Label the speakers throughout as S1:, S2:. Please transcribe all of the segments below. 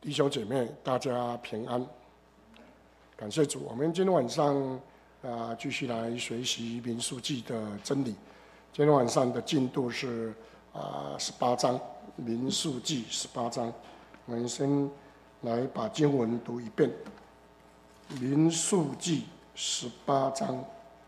S1: 弟兄姐妹，大家平安。感谢主，我们今天晚上继续来学习民数记的真理。今天晚上的进度是18章，民数记18章。我们先来把经文读一遍。民数记18章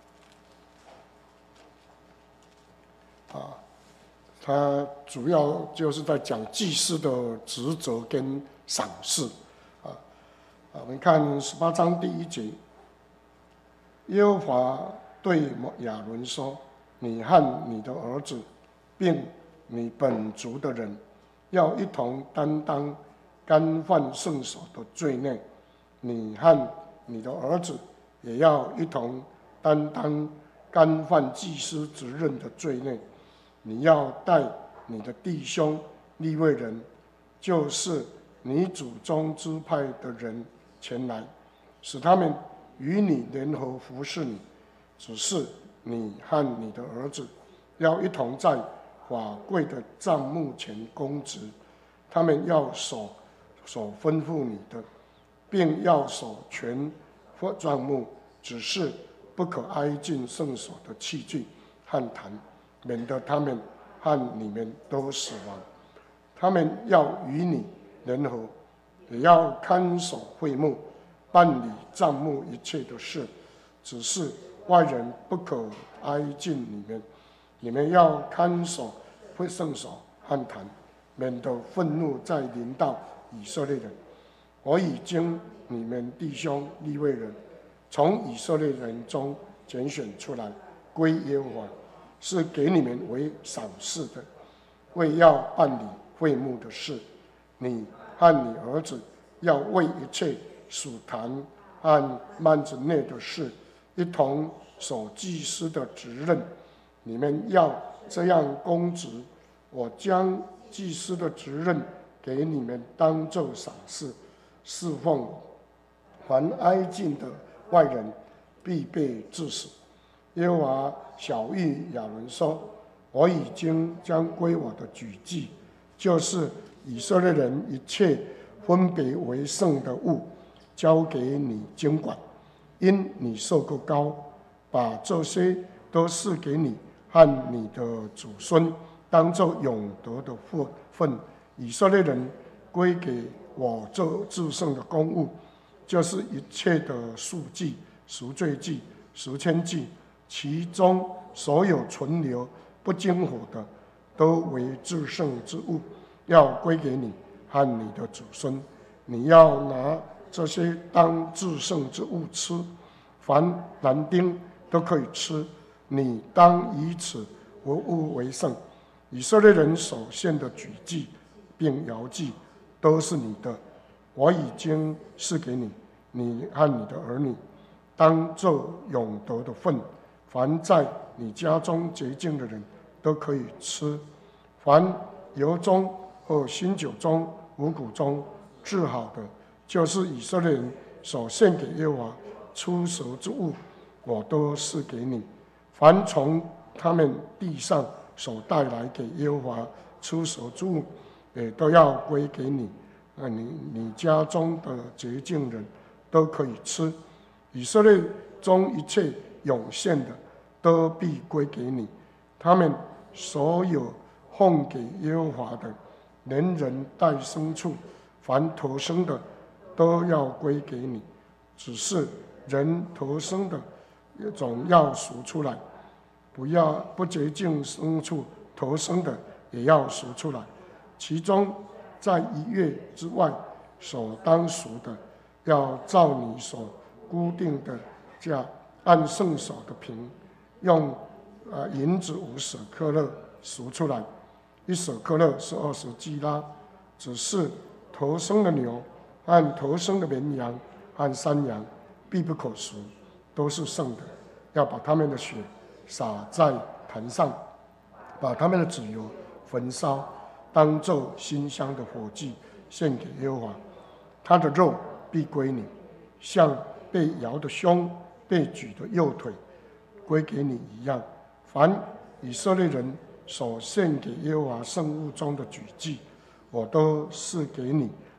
S1: 它主要就是在讲祭司的职责跟赏赐。我们看18章第1节，耶和华对亚伦说：“你和你的儿子，并你本族的人，要一同担当干犯圣所的罪孽。你和你的儿子也要一同担当干犯祭司职任的罪孽。你要带你的弟兄利未人，就是你祖宗支派的人前来，使他们与你联合服侍你。只是你和你的儿子要一同在法柜的帐幕前供职，他们要守所吩咐你的，并要守全帐幕，只是不可挨近圣所的器具和坛，免得他们和你们都死亡。他们要与你联合，也要看守会幕，办理帐幕一切的事，只是外人不可挨近你们。你们要看守圣所和坛，免得愤怒再临到以色列人。我已经你们弟兄利未人从以色列人中拣选出来，归耶和华，是给你们为赏赐的，为要办理会幕的事。你和你儿子要为一切属坛和幔子内的事，一同守祭司的职任。你们要这样供职。我将祭司的职任给你们当作赏赐，侍奉我。凡挨近的外人，必被治死。耶和华晓谕亚伦说：我已经将归我的举祭，就是以色列人一切分别为圣的物，交给你经管。因你受过膏，把这些都赐给你和你的祖孙，当作永得的份。以色列人归给我这至圣的公物，就是一切的赎祭、赎罪祭、赎愆祭，其中所有存留不经火的，都为至圣之物，要归给你和你的祖孙。你要拿这些当至圣之物吃，凡男丁都可以吃。你当以此物为圣。以色列人所献的举祭并摇祭都是你的，我已经赐给你，你和你的儿女，当作永得的份。凡在你家中洁净的人都可以吃。凡油中和新酒中、五谷中制好的，就是以色列人所献给耶和华出熟之物，我都赐给你。凡从他们地上所带来给耶和华出熟之物，也都要归给你。你家中的洁净人都可以吃。以色列中一切涌现的，都必归给你。他们所有奉给耶和华的，连人带牲畜，凡头生的，都要归给你。只是人头生的，总要赎出来，不洁净牲畜头生的也要赎出来。其中在1月之外所当赎的，要照你所固定的价，按圣所的平，用银子5舍克勒赎出来。1舍克勒是20基拉。只是头生的牛和头生的绵羊和山羊，必不可赎，都是圣的。要把他们的血洒在坛上，把他们的脂油焚烧，当作馨香的火祭献给耶和华。他的肉必归你，像被摇的胸、被举的右腿归给你一样。凡以色列人所献给耶和华圣物中的举祭，我都赐给你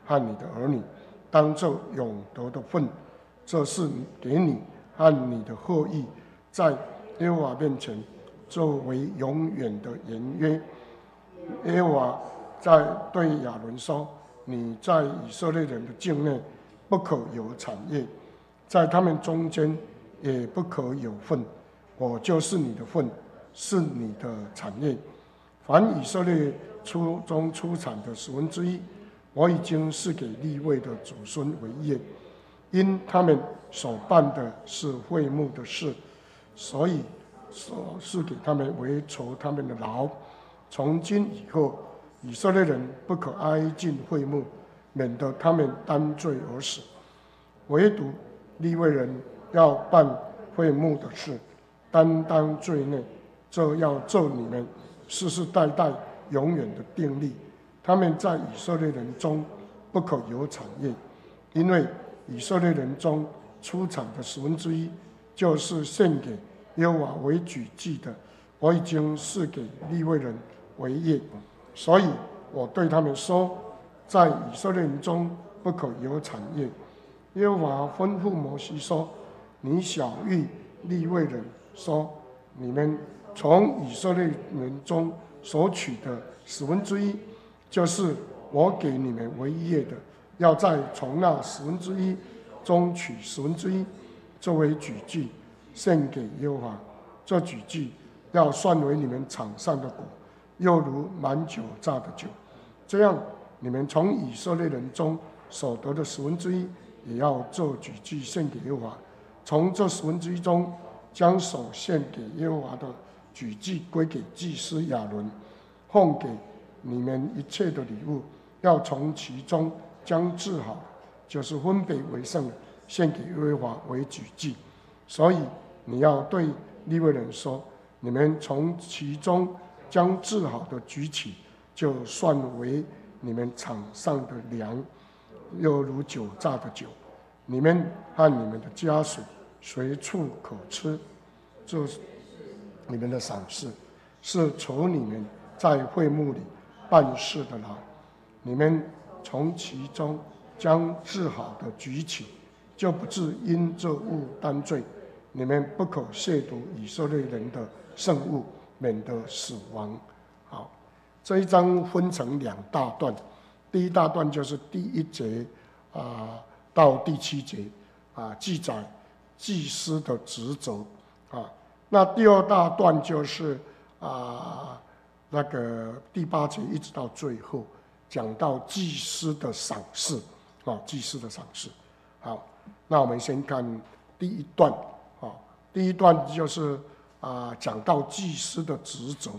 S1: 和你的儿女，当作永得的份。这是给你和你的后裔在耶和华面前作为永远的言约。耶和华对亚伦说：你在以色列人的境内不可有产业，在他们中间也不可有份。我就是你的份，是你的产业。凡以色列中出产的1/10，我已经是给利未的祖孙为业，因他们所办的是会幕的事，所以是给他们为酬他们的劳。从今以后，以色列人不可挨近会幕，免得他们担罪而死。唯独利未人要办会幕的事，担当罪孽，这要做你们世世代代永远的定例。他们在以色列人中不可有产业，因为以色列人中出产的1/10，就是献给耶和华为举祭的，我已经是给利未人为业。所以我对他们说，在以色列人中不可有产业。耶和华吩咐摩西说：你晓谕利未人说，你们从以色列人中所取的1/10，就是我给你们为业的，要从那1/10中取1/10，作为举祭献给耶和华。这举祭要算为你们场上的果，又如满酒榨的酒。这样，你们从以色列人中所得的1/10，也要做举祭献给耶和华。从这1/10中，将所献给耶和华的举祭归给祭司亚伦，奉给你们一切的礼物，要从其中将治好，就是分别为圣的，献给耶和华为举祭。所以你要对利未人说，你们从其中将治好的举起，就算为你们场上的粮，又如酒榨的酒。你们和你们的家属随处可吃，这是你们的赏赐，是酬你们在会幕里办事的劳。你们从其中将治好的举起，就不致因这物担罪。你们不可亵渎以色列人的圣物，免得死亡。好，这一章分成2大段，第一大段就是第1节到第7节记载祭司的职责那第2大段就是那个第8节一直到最后，讲到祭司的赏赐祭司的赏赐。好，那我们先看第1段第1段就是讲到祭司的职责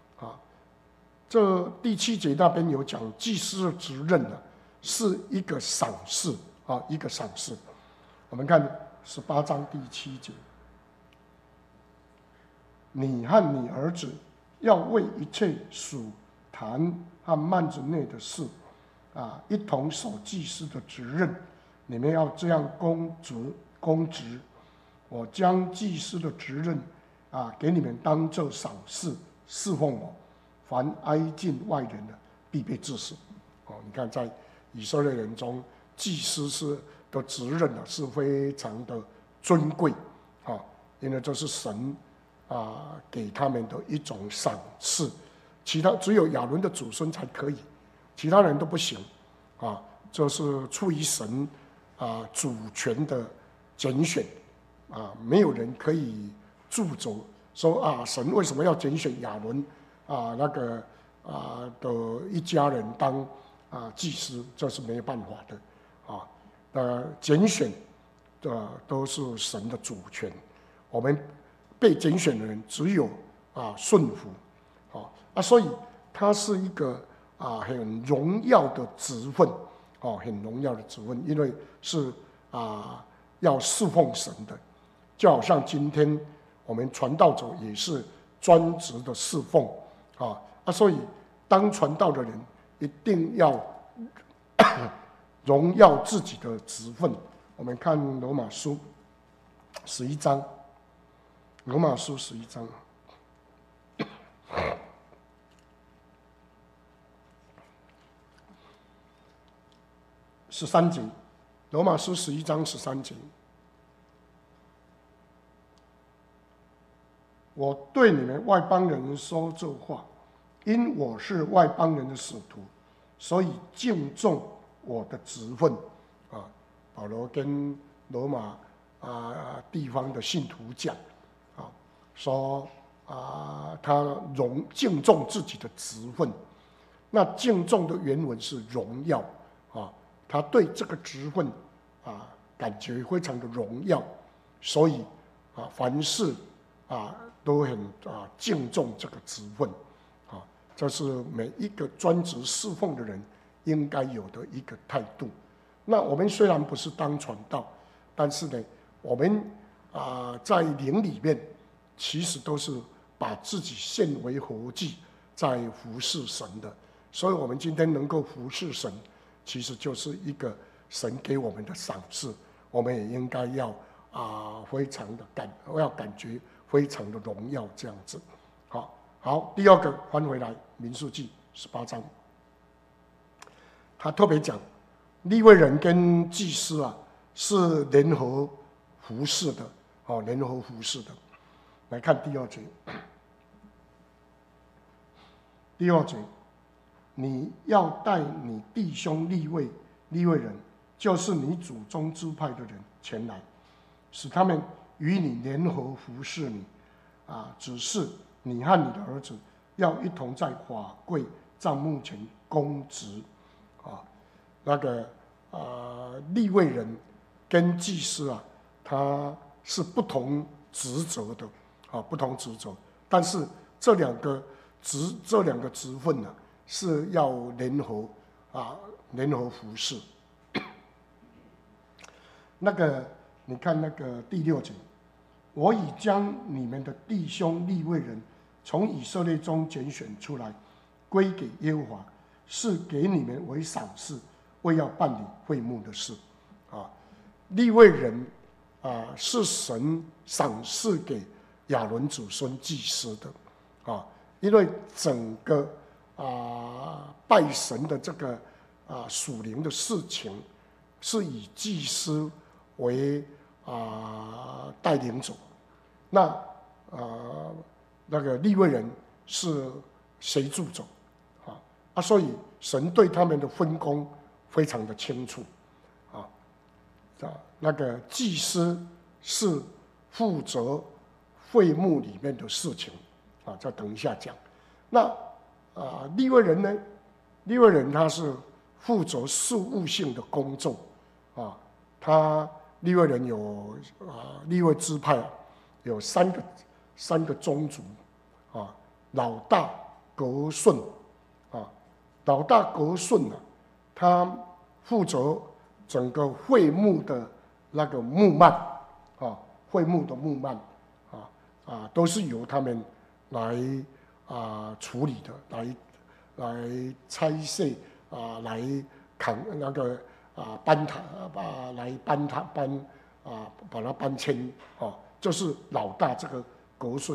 S1: 这第7节那边有讲祭司的职任是一个赏赐一个赏赐。我们看18章第7节，你和你儿子要为一切属坛和幔子内的事一同守祭司的职任，你们要这样公职。我将祭司的职任给你们当作赏赐，侍奉我。凡挨近外人的，必被治死。你看，在以色列人中，祭司的职任是非常的尊贵因为这是神给他们的一种赏赐，只有亚伦的祖孙才可以，其他人都不行这是出于神主权的拣选没有人可以助责说神为什么要拣选亚伦那个的一家人当祭司，这是没有办法的拣选都是神的主权，我们被拣选的人只有顺服所以它是一个很荣耀的职分很荣耀的职分，因为是要侍奉神的，就好像今天我们传道者也是专职的侍奉所以当传道的人一定要荣耀自己的职分。我们看罗马书11章，罗马书11章。 13节，罗马书11章13节。我对你们外邦人说这话，因我是外邦人的使徒，所以敬重我的职分。保罗跟罗马地方的信徒讲，说他敬重自己的职分。那敬重的原文是荣耀他对这个职分感觉非常的荣耀，所以凡事都很敬重这个职分这是每一个专职侍奉的人应该有的一个态度。那我们虽然不是当传道，但是呢，我们在灵里面其实都是把自己献为活祭，在服侍神的。所以我们今天能够服侍神，其实就是一个神给我们的赏赐，我们也应该要非常的感觉非常的荣耀这样子。好，第二个翻回来民数记18章，他特别讲利未人跟祭司是联合服侍的联合服侍的。来看第2节，第2节，你要带你弟兄利未人，就是你祖宗支派的人前来，使他们与你联合服侍你只是你和你的儿子要一同在法柜帐幕前供职那个利未人跟祭司他是不同职责的不同职责，但是这两个职分是要联合服侍。那个你看那个第6节，我已将你们的弟兄利未人从以色列中拣选出来，归给耶和华，是给你们为赏赐，为要办理会幕的事利未人是神赏赐给亚伦子孙祭司的因为整个拜神的这个属灵的事情是以祭司为带领者，那个利未人是协助者所以神对他们的分工非常的清楚那个祭司是负责会幕里面的事情再等一下讲。那利未人呢？利未人他是负责事务性的工作他利未人有利未支派有三个宗族老大革顺老大革顺他负责整个会幕的那个幕幔会幕的幕幔都是由他们来处理的，来拆卸来扛那个搬塔来搬它把它搬迁就是老大这个革顺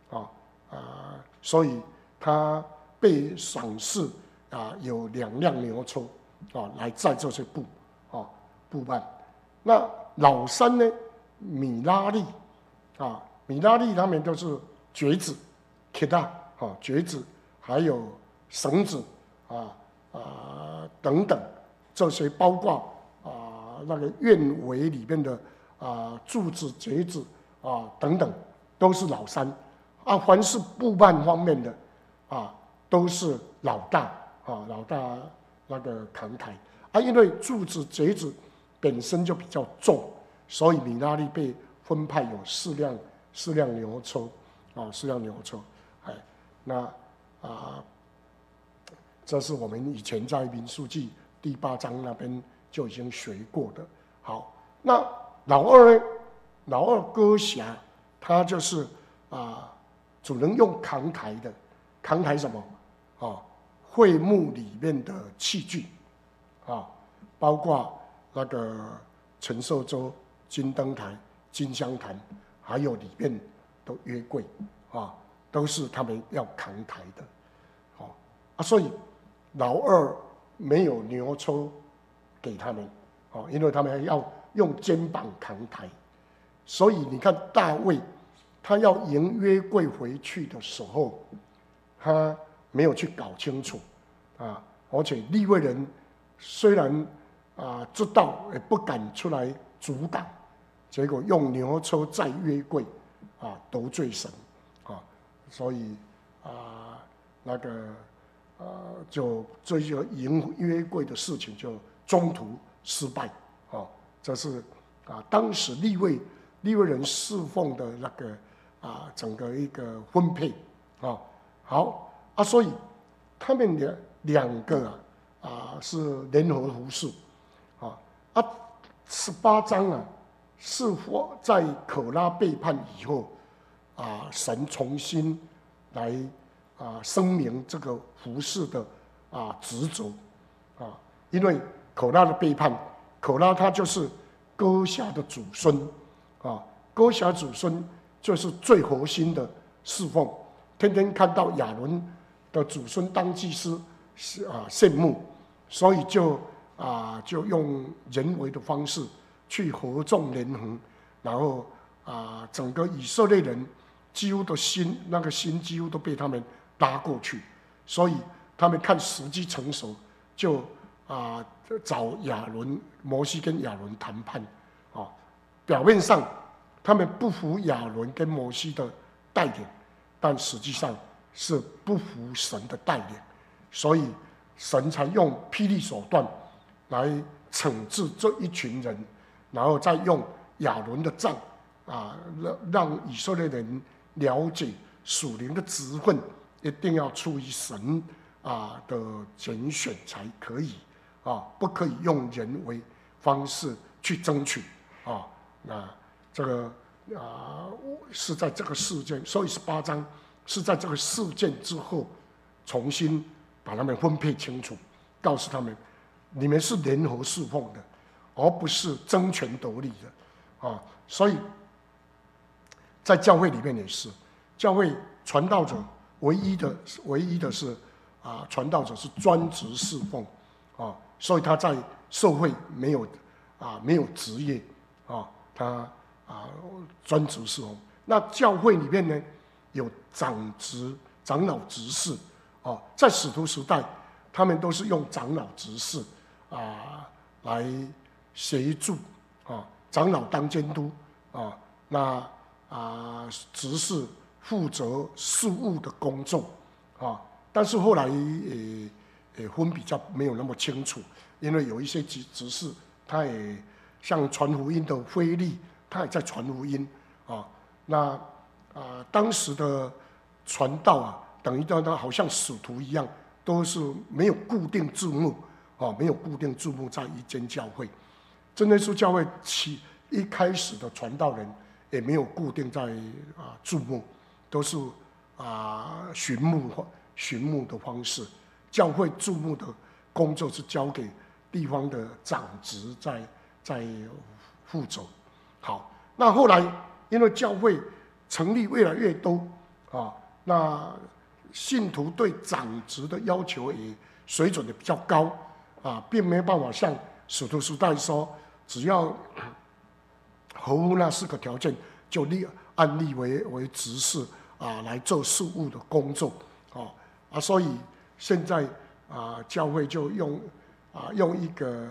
S1: 所以他被赏赐有2辆牛车来载这些布幔。那老三呢，米拉利米拉利他们都是橛子 keda 橛子，还有绳子等等，这些包括那个院围里面的柱子橛子等等，都是老三凡是布幔方面的都是老大老大那个扛抬因为柱子橛子本身就比较重，所以米拉利被分派有4辆牛车4辆牛车那这是我们以前在民数记第8章那边就已经学过的。好，那老二呢？老二哥辖，他就是只能用扛抬的，扛抬什么会幕里面的器具包括那个陈设桌、金灯台、金香坛，还有里面的约柜都是他们要扛抬的所以老二没有牛车给他们，因为他们要用肩膀扛抬，所以你看大卫，他要迎约柜回去的时候，他没有去搞清楚，而且利未人虽然知道，也不敢出来阻挡，结果用牛车载约柜，得罪神，所以那个就这个迎约柜的事情就中途失败，这是当时利未人侍奉的那个整个一个分配，好所以他们两个是联合服侍，18章是否在可拉背叛以后，神重新来声明这个服侍的职责，因为可拉的背叛，可拉他就是哥辖的祖孙，哥辖祖孙就是最核心的侍奉，天天看到亚伦的祖孙当祭司，羡慕，所以就用人为的方式去合纵连横，然后整个以色列人几乎的心几乎都被他们拉过去，所以他们看时机成熟，就找摩西跟亚伦谈判，表面上他们不服亚伦跟摩西的带领，但实际上是不服神的带领，所以神才用霹雳手段来惩治这一群人，然后再用亚伦的杖让以色列人了解属灵的职分一定要出于神的拣选才可以，不可以用人为方式去争取，那这个是在这个事件，所以18章是在这个事件之后重新把他们分配清楚，告诉他们你们是联合侍奉的，而不是争权夺利的，所以在教会里面也是，教会传道者唯一的是传道者是专职侍奉，所以他在社会没有职业，他专职侍奉。那教会里面呢有长老执事，在使徒时代他们都是用长老执事来协助，长老当监督，那执事负责事务的工作，但是后来也分比较没有那么清楚，因为有一些执事他也像传福音的腓力，他也在传福音，那当时的传道等于他好像使徒一样，都是没有固定注目，没有固定注目在一间教会。真耶稣教会一开始的传道人也没有固定在注目，都是寻牧的方式。教会注目的工作是交给地方的长职在负责。好，那后来因为教会成立越来越多，那信徒对长职的要求也水准也比较高，并没有办法像使徒时代说，只要合乎那4个条件，就按立为执事来做事务的工作，所以现在教会就用一个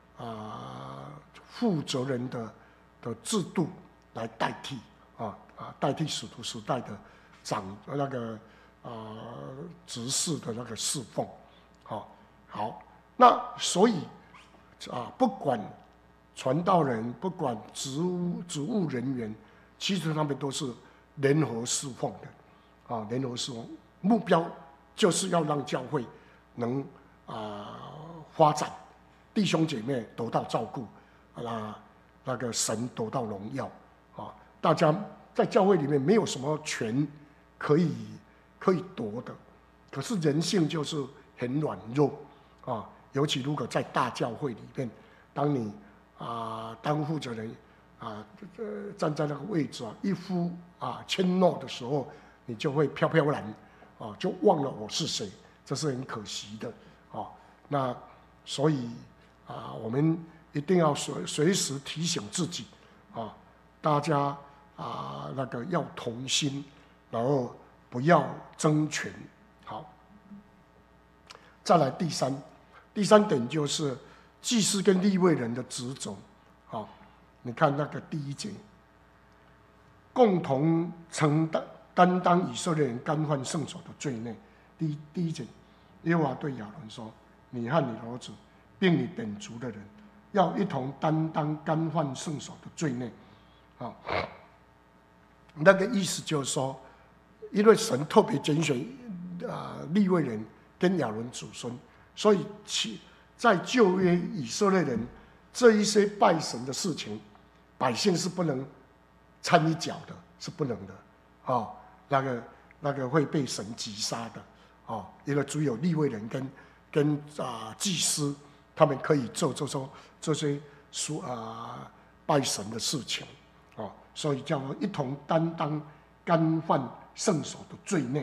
S1: 负责人的制度来代替，代替使徒时代的那个执事的那个侍奉，好，那所以不管传道人，不管职务人员，其实他们都是联合侍奉的，联合侍奉目标就是要让教会能发展，弟兄姐妹得到照顾，那个神得到荣耀，大家在教会里面没有什么权可以夺的，可是人性就是很软弱，尤其如果在大教会里面，当你当负责人站在那个位置一夫谦诺的时候，你就会飘飘然，就忘了我是谁，这是很可惜的，那所以我们一定要随时提醒自己大家那个要同心，然后不要争权。好，再来第三点就是祭司跟利未人的职责。好，你看那个第1节，共同担当以色列人干犯圣所的罪孽。第一节，耶和华对亚伦说：“你和你的儿子，并你本族的人，要一同担当干犯圣所的罪孽。”那个意思就是说，因为神特别拣选利未人跟亚伦子孙，所以在旧约以色列人这一些拜神的事情，百姓是不能掺一脚的，是不能的那个会被神击杀的因为只有利未人跟祭司他们可以做这些拜神的事情所以叫做一同担当干犯圣所的罪孽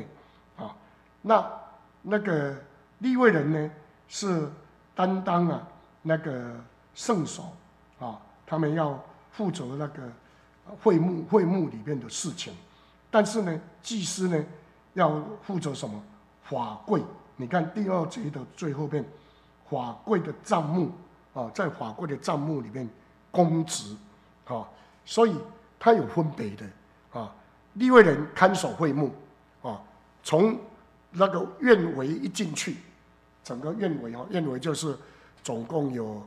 S1: 那个利未人呢是担当那个圣所他们要负责那个会幕里面的事情，但是呢，祭司呢要负责什么？法柜。你看第2节的最后面，法柜的帐幕在法柜的帐幕里面供职所以它有分别的利未人看守会幕从那个院围一进去，整个院围就是总共有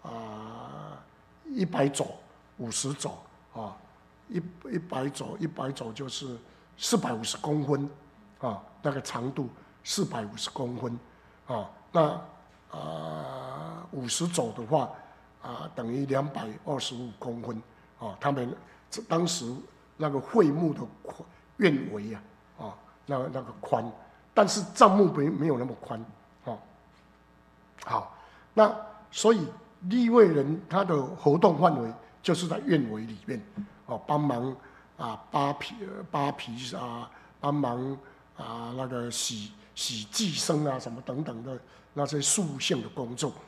S1: 100肘50肘100肘就是450公分那个长度450公分那50肘的话等于225公分他们当时那个会幕的院围那个宽，但是帐幕没有那么宽好，那所以利未人他的活动范围就是在院围里面帮忙扒皮帮忙那个洗祭牲什么等等的那些事务性的工作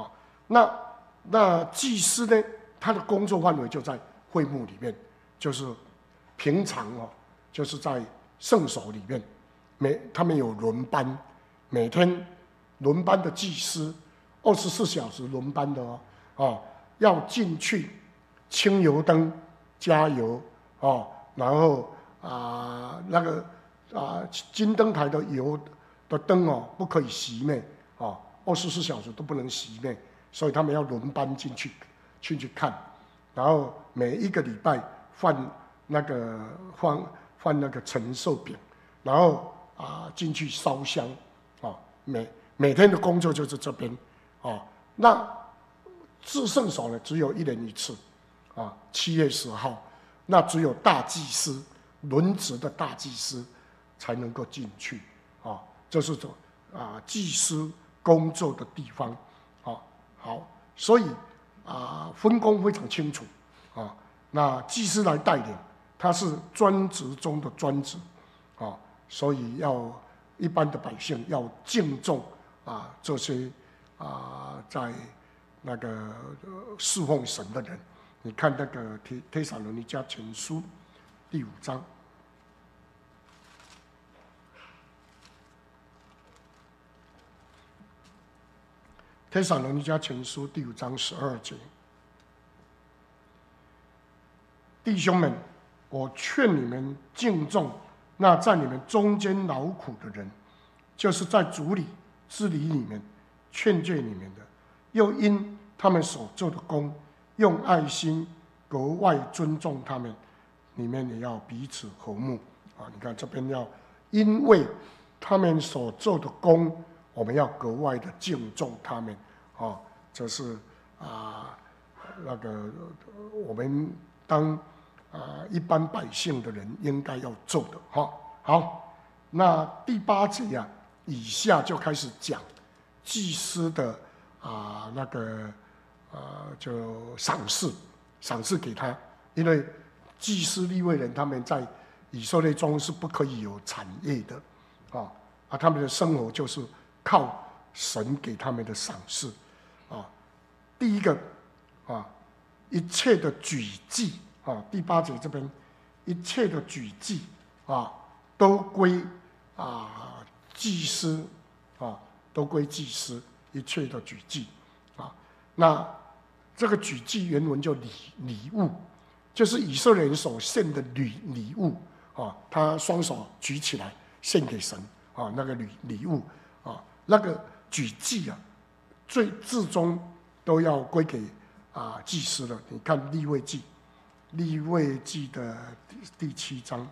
S1: 那祭司呢，他的工作范围就在会幕里面，就是平常就是在圣所里面，他们有轮班，每天轮班的祭司24小时轮班的要进去清油灯加油然后那个金灯台的油的灯不可以熄灭24小时都不能熄灭，所以他们要轮班进去看，然后每一个礼拜换那个陈寿饼，然后进去烧香每天的工作就是这边那至圣所呢只有1年1次7月10号，那只有大祭司轮值的大祭司才能够进去这是祭司工作的地方好，所以分工非常清楚那祭司来带领，他是专职中的专职所以要一般的百姓要敬重这些在那个侍奉神的人。你看那个帖撒罗尼迦前书第5章，帖撒罗尼迦前书第5章12节，弟兄们，我劝你们敬重那在你们中间劳苦的人，就是在主里治理你们、劝诫你们的，又因他们所做的工，用爱心格外尊重他们，你们也要彼此和睦你看这边要因为他们所做的工，我们要格外的敬重他们这是那个我们当一般百姓的人应该要做的好，那第8节以下就开始讲祭司的那个就赏赐给他，因为祭司利未人他们在以色列中是不可以有产业的他们的生活就是靠神给他们的赏赐第一个啊，一切的举祭啊，第8节这边，一切的举祭啊，都归祭司啊，都归祭司，一切的举祭啊。那这个举祭原文叫礼物，就是以色列人所献的礼物啊，他双手举起来献给神啊，那个礼物啊，那个举祭啊，至终都要归给祭司了。你看利未记的第7章。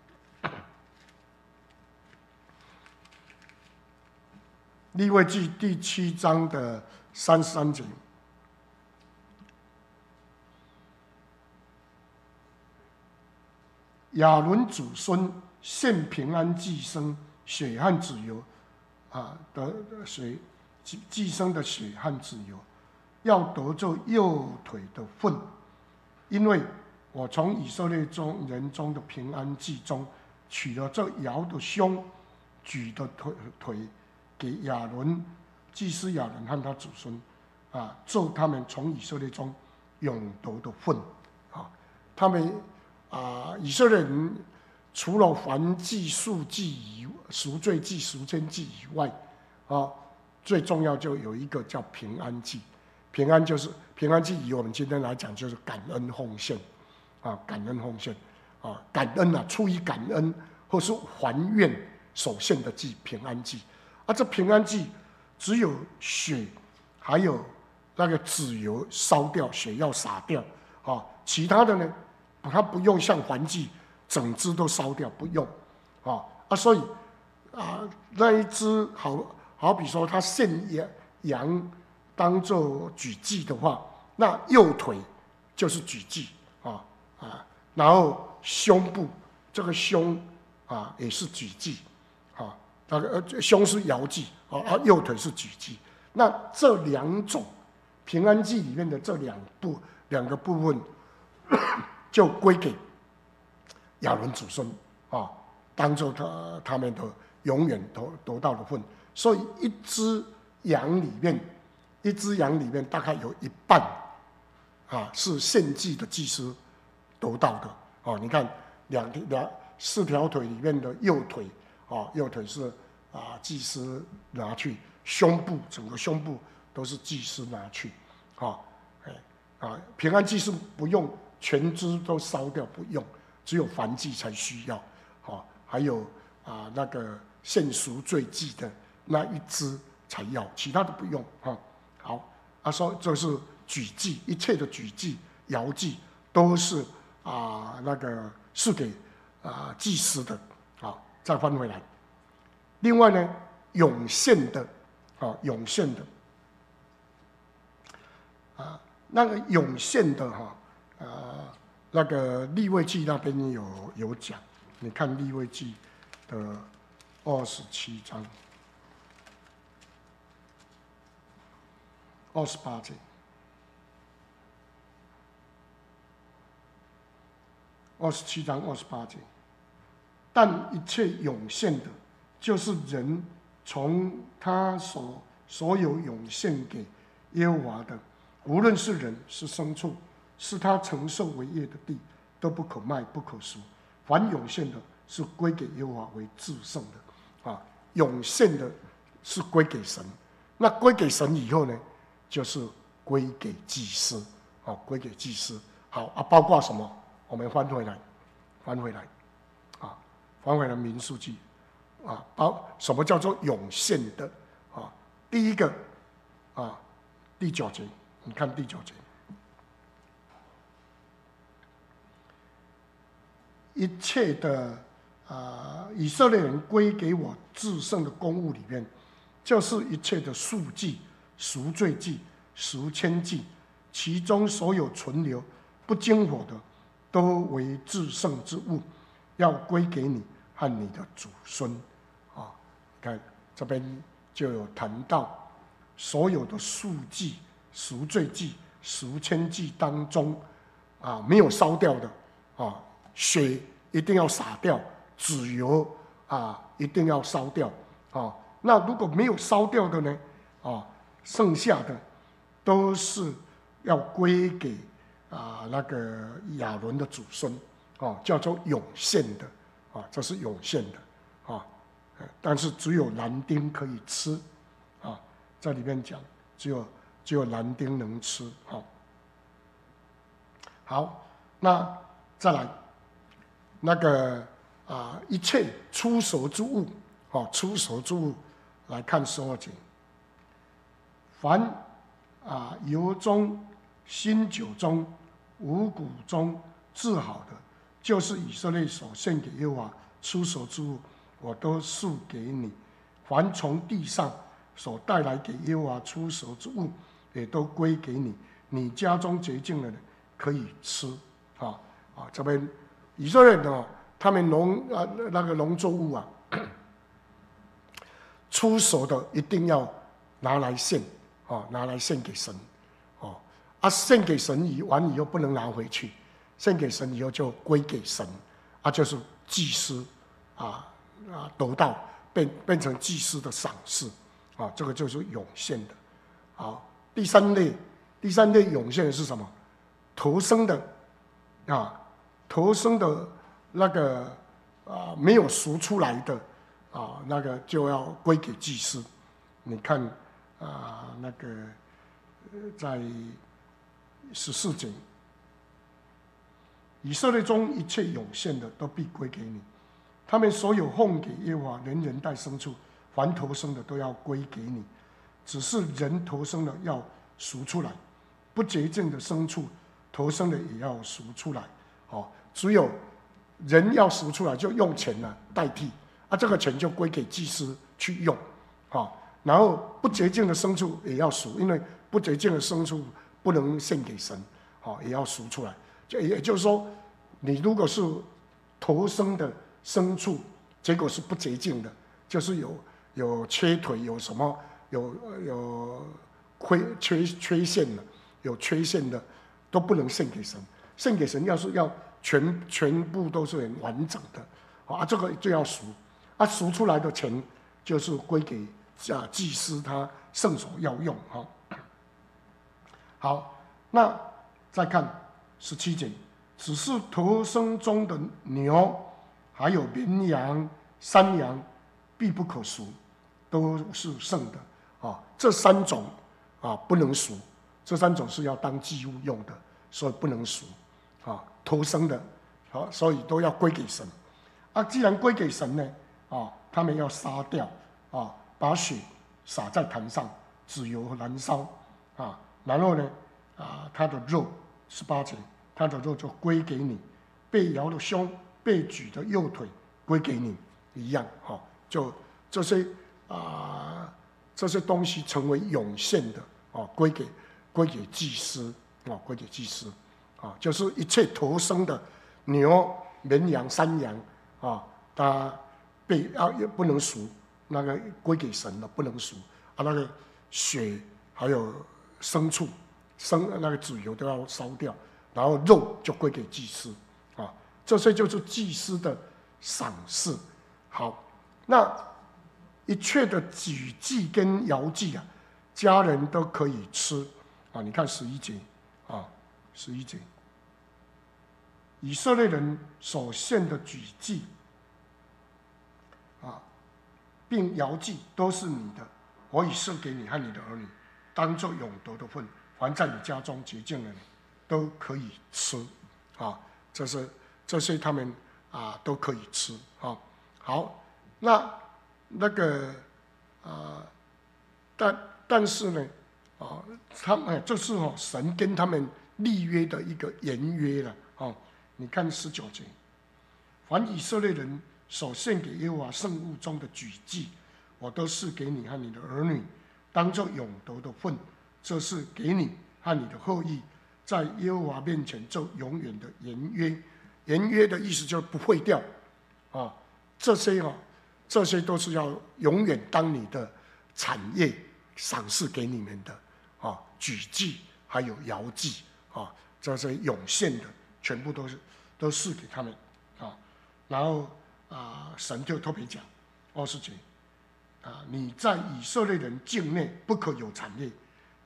S1: 利未记第7章的33节，亚伦子孙献平安祭牲，血和脂油的血，祭牲的血和脂油，要得这右腿的份，因为我从以色列人中的平安祭中取了这摇的胸，举的腿给亚伦祭司亚伦和他子孙做他们从以色列中永得的份他们以色列人除了燔祭、素祭、赎罪祭、赎愆祭以外最重要就有一个叫平安祭。平安祭，以我们今天来讲，就是感恩奉献感恩奉献感恩出于感恩或是还愿所献的祭，平安祭。这平安祭只有血，还有那个脂油烧掉，血要洒掉其他的呢，它不用像燔祭整只都烧掉，不用所以那一只好比说他献羊当做举祭的话，那右腿就是举祭然后胸部这个胸也是举祭那个胸是摇祭右腿是举祭。那这2种平安祭里面的这两个部分就归给亚伦子孙当做他们的永远得到的份。所以一只羊里面大概有一半是献祭的祭司得到的你看4条腿里面的右腿右腿是祭司拿去，整个胸部都是祭司拿去平安祭是不用全肢都烧掉，不用，只有燔祭才需要还有那个献赎罪祭的那一只才要，其他的不用好说这是举祭，一切的举祭、摇祭都是那个是给祭司的再翻回来。另外呢，涌现的那个涌现的那个利未记那边有讲，你看利未记的27章28节，27章28节，但一切涌现的，就是人从他所有涌现给耶和华的，无论是人是牲畜，是他承受为业的地，都不可卖不可赎。凡涌现的，是归给耶和华为至圣的涌现的是归给神。那归给神以后呢，就是归给祭司归给祭司。好包括什么？我们翻回来民数记什么叫做涌现的第一个第9节，你看第9节，一切的以色列人归给我至圣的公物里面，就是一切的素祭、赎罪祭、赎愆祭，其中所有存留不经火的，都为至圣之物，要归给你和你的祖孙看这边就有谈到所有的素祭、赎罪祭、赎愆祭当中没有烧掉的血一定要洒掉，脂油一定要烧掉那如果没有烧掉的呢剩下的都是要归给那个亚伦的祖孙，叫做永献的，这是永献的，但是只有男丁可以吃，在里面讲只有男丁能吃，好，那再来那个一切出熟之物，出熟之物来看12节，凡油中、新酒中、五谷中制好的，就是以色列所献给耶和华出熟之物，我都赐给你。凡从地上所带来给耶和华出熟之物，也都归给你。你家中洁净的人可以吃。这边以色列人他们那个农作物出熟的一定要拿来献，拿来献给神，献给神完以后不能拿回去，献给神以后就归给神，就是祭司得到变成祭司的赏赐，这个就是永献的。好，第三类永献的是什么？头生的那个没有赎出来的那个就要归给祭司。你看那个在14节，以色列中一切永献的都必归给你，他们所有奉给耶和华，人人带牲畜，凡头生的都要归给你。只是人头生的要赎出来，不洁净的牲畜头生的也要赎出来。只有人要赎出来，就用钱代替，这个钱就归给祭司去用，然后不洁净的牲畜也要赎，因为不洁净的牲畜不能献给神，也要赎出来。也就是说，你如果是头生的牲畜，结果是不洁净的，就是有缺腿，有什么有缺陷的，有缺陷的都不能献给神。献给神要全部都是很完整的，这个就要赎，赎出来的钱就是归给祭司他圣所要用。好，那再看17节，只是头生中的牛，还有绵羊、山羊，必不可赎，都是圣的。这3种不能赎，这3种是要当祭物用的，所以不能赎。头生的，所以都要归给神。既然归给神呢，他们要杀掉，把血洒在坛上，脂油燃烧，然后呢，他的肉18节，他的肉就归给你，被摇的胸、被举的右腿归给你一样，就这些东西成为永献的，归给祭司，归给祭司。就是一切头生的牛、绵羊、山羊，它不能赎，那个归给神的不能赎，那个血还有牲畜那个脂油都要烧掉，然后肉就归给祭司，这些就是祭司的赏赐。好，那一切的举祭跟摇祭家人都可以吃，你看11节，11节，以色列人所献的举祭并摇祭都是你的，我已赐给你和你的儿女，当作永得的份。凡在你家中洁净的人都可以吃，这些他们都可以吃。好，那个但是呢，他们这是神跟他们立约的一个言约了。你看19节，凡以色列人所献给耶和华圣物中的举祭，我都是给你和你的儿女，当作永得的份。这是给你和你的后裔，在耶和华面前做永远的言约。言约的意思就是不会掉，这些都是要永远当你的产业赏赐给你们的，举祭还有摇祭，这些永献的全部都是给他们，然后神就特别讲20节，你在以色列人境内不可有产业，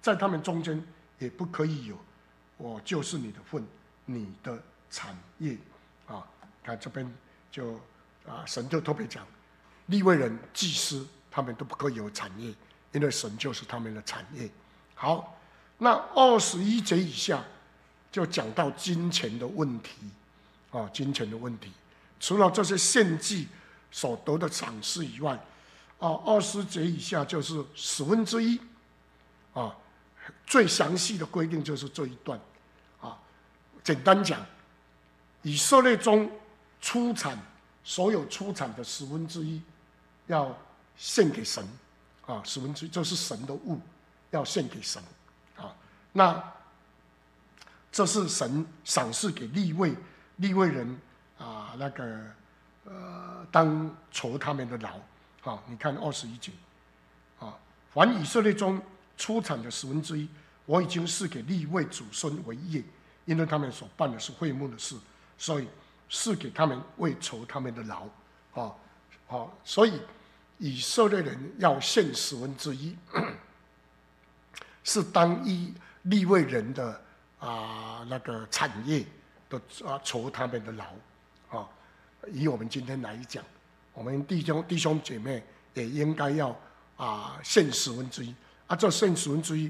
S1: 在他们中间也不可以有我就是你的份，你的产业啊。看这边就神就特别讲，利未人、祭司他们都不可以有产业，因为神就是他们的产业。好，那21节以下就讲到金钱的问题啊，金钱的问题。除了这些献祭所得的赏赐以外，20节以下就是1/10啊，最详细的规定就是这一段啊。简单讲，以色列中所有出产的1/10要献给神啊，1/10这是神的物，要献给神啊。那这是神赏赐给利未人那个当酬他们的劳啊。你看21节啊，凡以色列中出产的1/10，我已经是给利未祖孙为业，因为他们所办的是会幕的事，所以是给他们为酬他们的劳所以以色列人要献1/10，是当利未人的那个产业的酬他们的劳以我们今天来讲，我们弟兄姐妹也应该要献1/10这献1/10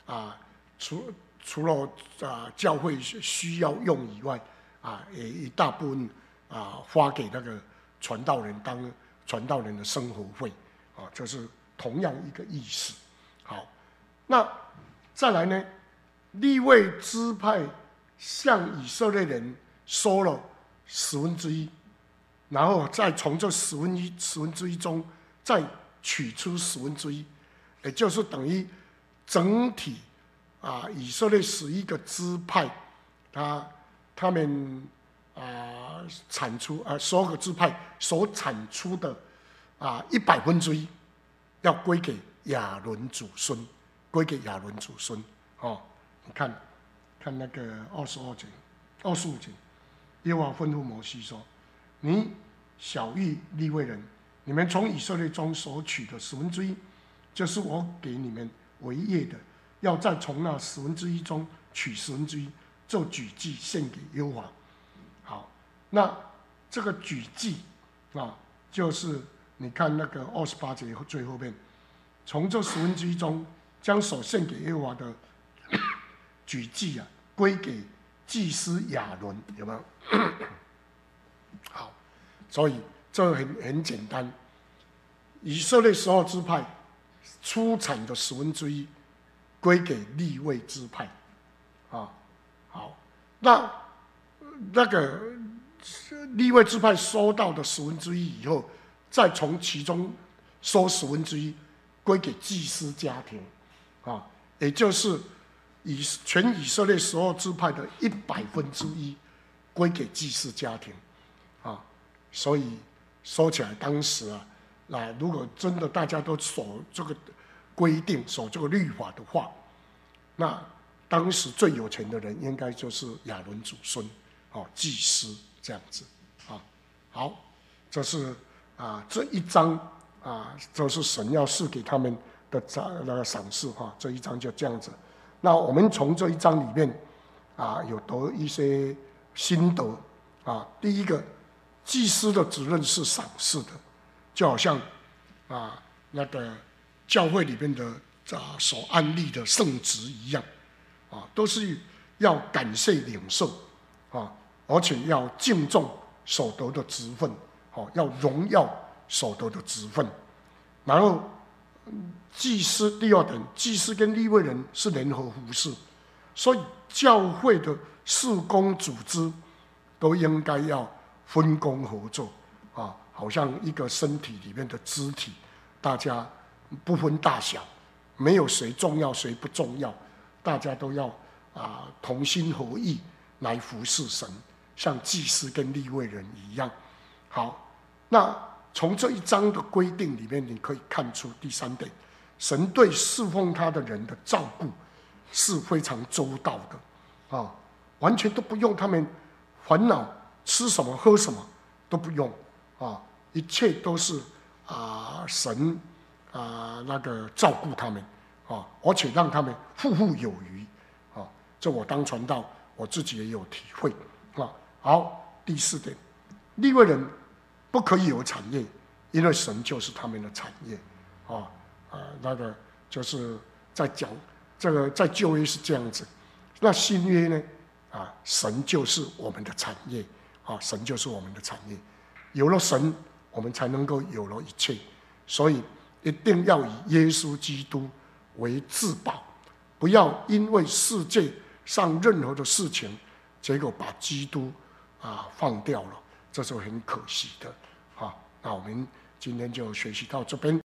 S1: 除了教会需要用以外也一大部分花给那个传道人当传道人的生活费这是同样一个意思。好，那再来呢，利未支派向以色列人收了1/10，然后再从这1/10中再取出1/10，也就是等于整体以色列11个支派，他们产出10个支派所产出的100%要归给亚伦祖孙，你看那个25节，耶和华吩咐摩西说：“你晓谕利未人，你们从以色列中所取的1/10，就是我给你们为业的，要再从那1/10中取1/10，做举祭献给耶和华。”好，那这个举祭就是你看那个28节最后面，从这1/10中将所献给耶和华的举祭归给祭司亚伦，有没有？好，所以这很简单，以色列12支派出产的1/10归给利未支派好，那个利未支派收到的1/10以后，再从其中收1/10归给祭司家庭也就是全以色列12支派的100%归给祭司家庭所以说起来，当时如果真的大家都守这个规定、守这个律法的话，那当时最有钱的人应该就是亚伦祖孙祭司这样子好，这是这一章这是神要赐给他们的那个赏赐这一章就这样子。那我们从这一章里面有得一些心得第一个，祭司的责任是赏赐的，就好像那个教会里面的所安立的圣职一样都是要感谢领受而且要敬重所得的职分要荣耀所得的职分。然后祭司第二等，祭司跟利未人是联合服事，所以教会的事工组织都应该要分工合作好像一个身体里面的肢体，大家不分大小，没有谁重要谁不重要，大家都要同心合意来服侍神，像祭司跟利未人一样。好，那从这一章的规定里面，你可以看出第三点，神对侍奉他的人的照顾是非常周到的完全都不用他们烦恼吃什么喝什么，都不用一切都是神那个照顾他们， 而且让他们富富有余这我当传道，我自己也有体会好，第4点，利未人不可以有产业，因为神就是他们的产业那个就是在讲这个，在旧约是这样子，那新约呢神就是我们的产业神就是我们的产业，有了神，我们才能够有了一切，所以一定要以耶稣基督为至宝，不要因为世界上任何的事情，结果把基督放掉了，这是很可惜的那我们今天就学习到这边。